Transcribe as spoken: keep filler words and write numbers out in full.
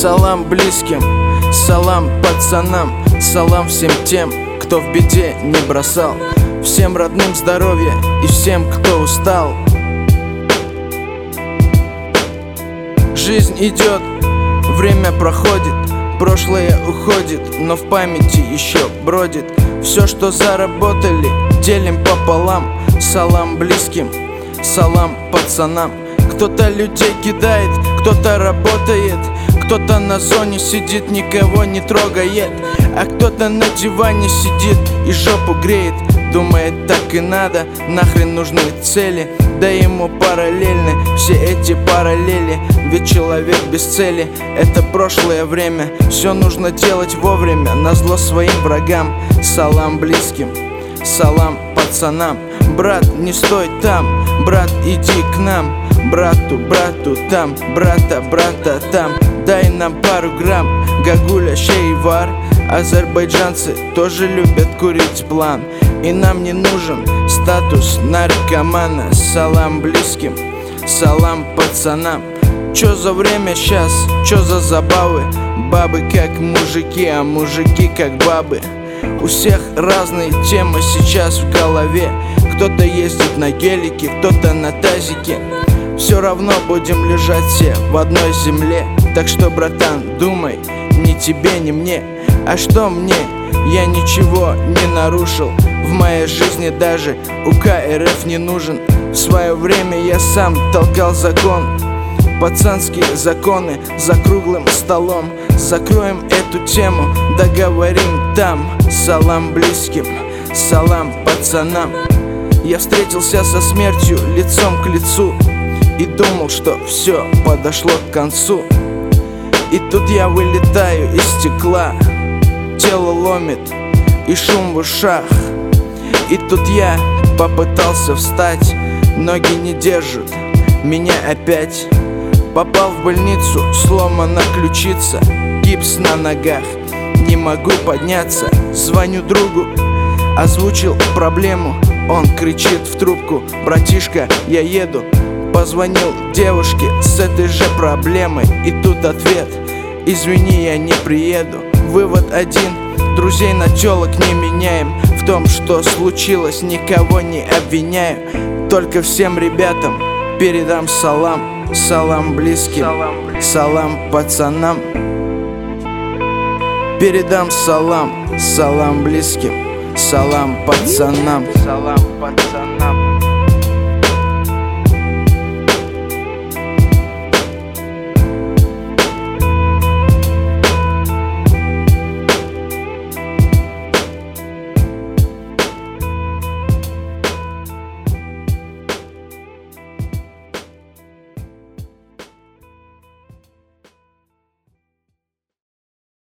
Салам близким, салам пацанам, салам всем тем, кто в беде не бросал. Всем родным здоровья и всем, кто устал. Жизнь идет, время проходит, прошлое уходит, но в памяти еще бродит. Все, что заработали, делим пополам. Салам близким, салам пацанам. Кто-то людей кидает, кто-то работает, кто-то на зоне сидит, никого не трогает, а кто-то на диване сидит и жопу греет. Думает, так и надо, нахрен нужны цели, да ему параллельны все эти параллели. Ведь человек без цели — это прошлое время. Все нужно делать вовремя, назло своим врагам. Салам близким, салам пацанам. Брат, не стой там, брат, иди к нам. Брату, брату там, брата, брата там. Дай нам пару грамм, гагуля, шейвар. Азербайджанцы тоже любят курить план. И нам не нужен статус наркомана. Салам близким, салам пацанам. Чё за время щас, чё за забавы? Бабы как мужики, а мужики как бабы. У всех разные темы сейчас в голове. Кто-то ездит на гелике, кто-то на тазике. Все равно будем лежать все в одной земле. Так что, братан, думай, ни тебе, ни мне. А что мне? Я ничего не нарушил. В моей жизни даже УК РФ не нужен. В свое время я сам толкал закон. Пацанские законы за круглым столом. Закроем эту тему, договорим там. Салам близким, салам пацанам. Я встретился со смертью лицом к лицу и думал, что все подошло к концу. И тут я вылетаю из стекла, тело ломит и шум в ушах. И тут я попытался встать, ноги не держат меня опять. Попал в больницу, сломана ключица, гипс на ногах, не могу подняться. Звоню другу, озвучил проблему, он кричит в трубку: братишка, я еду. Позвонил девушке с этой же проблемой, и тут ответ: извини, я не приеду. Вывод один: друзей на тёлок не меняем. В том, что случилось, никого не обвиняю. Только всем ребятам передам салам. Салам близким, салам пацанам. Передам салам, салам близким, салам пацанам. Салам пацанам.